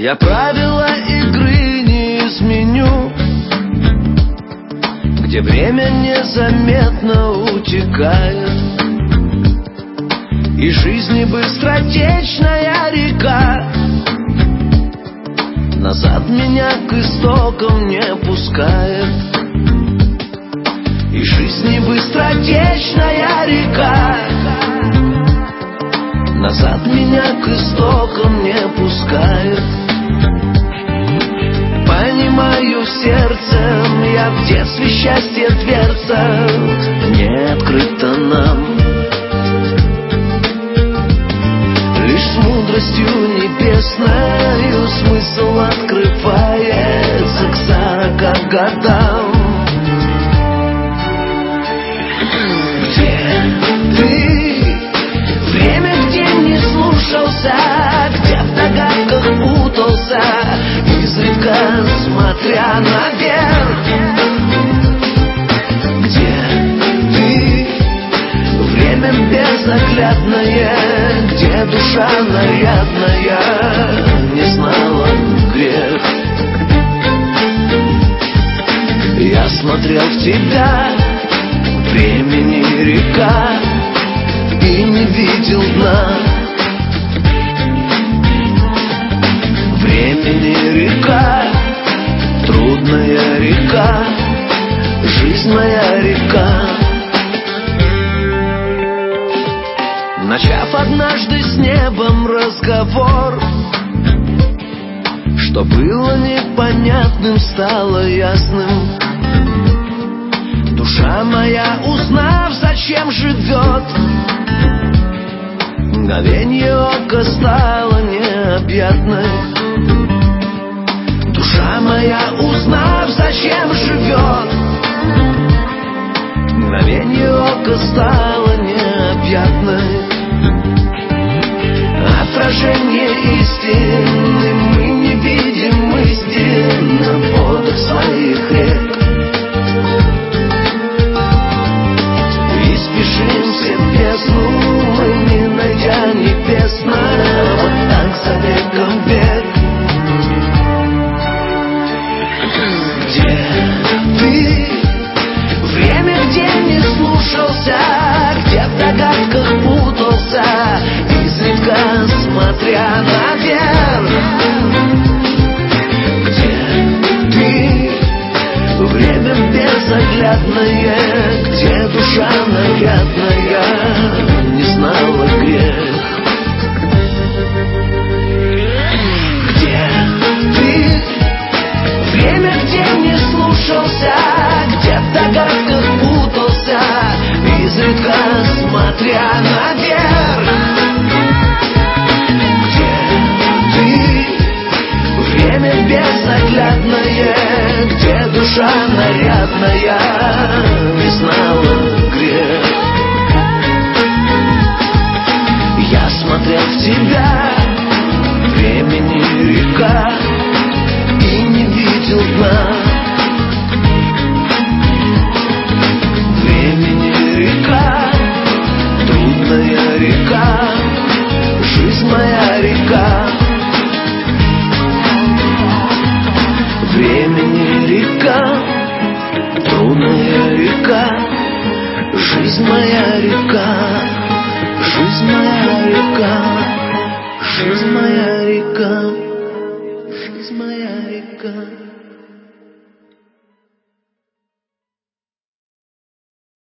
Я правила игры не изменю, где время незаметно утекает, и жизни быстротечная река назад меня к истокам не пускает. И жизни быстротечная река назад меня к истокам не пускает. Понимаю сердцем, я в детстве счастье дверца не открыта нам. Лишь с мудростью небесною смысл открывается к 40 годам. Где ты? Время, где не слушался, где в догадках путался, изредка смотря наверх. Где ты? Время безоглядное, где душа нарядная не знала грех. Я смотрел в тебя, времени река, и не видел дна. Времени река, трудная река, жизнь моя река. Начав однажды с небом разговор, что было непонятным, стало ясным. Душа моя, узнав, зачем живет, мгновенье ока стала необъятной. Душа моя, узнав, зачем живет, мгновенье ока стала необъятной. Отражение истины мы не видим истинно в водах своих рек. И спешим все в бездну мы, не найдя небесного, вот так за веком век. Где ты? Время, где не слушался, где в догадках путался, изредка смотря наверх. Где ты? Время безоглядное, где душа нарядная не знала грех. Где ты? Время, где не слушался, где в догадках путался, изредка смотря наверх. Где ты? Время безоглядное, где душа нарядная не знала грех. Я смотрел в тебя, времени река, и не видел дна. Времени река, трудная река, жизнь моя река. Времени река, трудная река, жизнь моя река.